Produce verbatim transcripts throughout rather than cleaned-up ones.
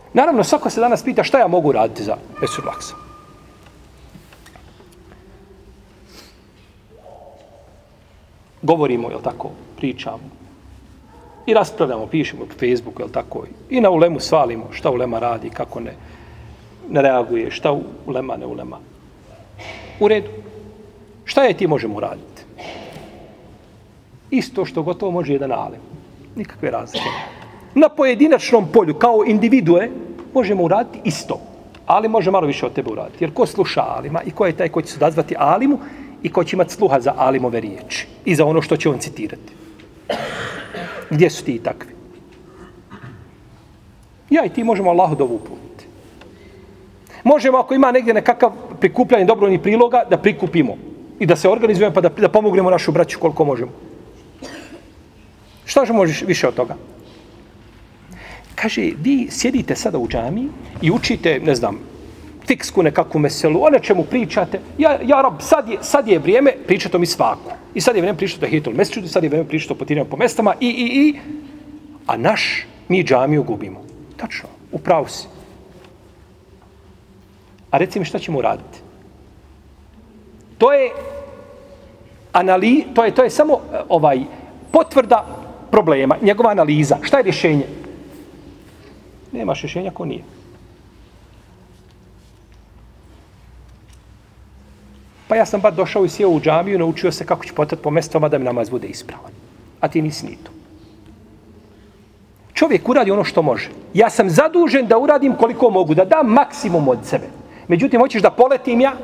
Naravno, svako se danas pita šta ja mogu raditi za mesur laksa. Govorimo, jel tako, pričamo. I raspravljamo, pišemo po Facebooku, jel tako. I na ulemu svalimo šta ulema radi, kako ne, ne reaguje, šta ulema ne ulema. U redu. Šta je ti možemo raditi? Isto što gotovo može jedan alim. Nikakve razlike. Na pojedinačnom polju, kao individue, možemo uraditi isto. Ali može malo više od tebe uraditi. Jer ko sluša alima i ko je taj ko će se odazvati alimu i ko će imati sluha za alimove riječi. I za ono što će on citirati. Gdje su ti takvi? Ja i ti možemo Allahu dovu uputiti. Možemo, ako ima negdje nekakav prikupljanje dobrovoljnih priloga, da prikupimo. I da se organizujemo pa da, da pomognemo našu braću koliko možemo. Šta možeš više od toga? Kaže, vi sjedite sada u džamiji i učite, ne znam, fiksku nekakvu meselu, o nečemu pričate. Ja, ja rab, sad je, sad je vrijeme pričati o misvaku. I sad je vrijeme pričati o hitul mesečidu, sad je vrijeme pričati o potiranju po mestama i, i, i. A naš, mi džamiju gubimo. Tačno, upravo si. A reci mi šta ćemo uraditi? To je anali, to je, to je samo ovaj potvrda problema, njegova analiza. Šta je rješenje? Nemaš rješenja ko nije. Pa ja sam bar došao i sjeo u džamiju, naučio se kako ću potati po mestama da mi namaz bude ispravan. A ti nisi ni to. Čovjek uradi ono što može. Ja sam zadužen da uradim koliko mogu, da dam maksimum od sebe. Međutim, hoćeš da poletim ja?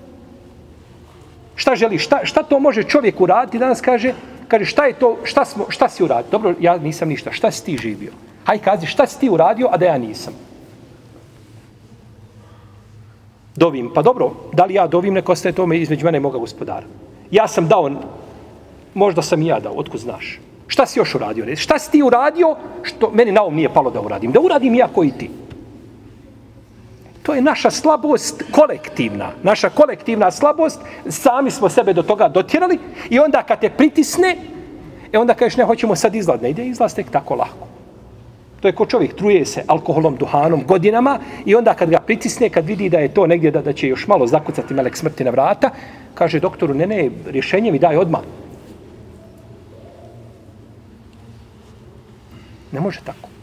Šta želiš? Šta, šta to može čovjek uraditi? Danas kaže, kaže šta je to, šta, smo, šta si uradio? Dobro, ja nisam ništa. Šta si ti živio? Haj kazi, šta si ti uradio, a da ja nisam? Dovim. Pa dobro, da li ja dovim, neko ostaje tome između mene i moga gospodara. Ja sam dao, možda sam i ja dao, otkud znaš. Šta si još uradio? Šta si ti uradio što meni na um nije palo da uradim? Da uradim ja koji ti. To je naša slabost kolektivna. Naša kolektivna slabost, sami smo sebe do toga dotjerali i onda kad te pritisne, e onda kažeš ne, hoćemo sad izlaz. Ne ide izlaz tek tako lako. To je ko čovjek, truje se alkoholom, duhanom godinama i onda kad ga pritisne, kad vidi da je to negdje da, da će još malo zakucati melek smrti na vrata, kaže doktoru, ne, ne, rješenje mi daj odmah. Ne može tako.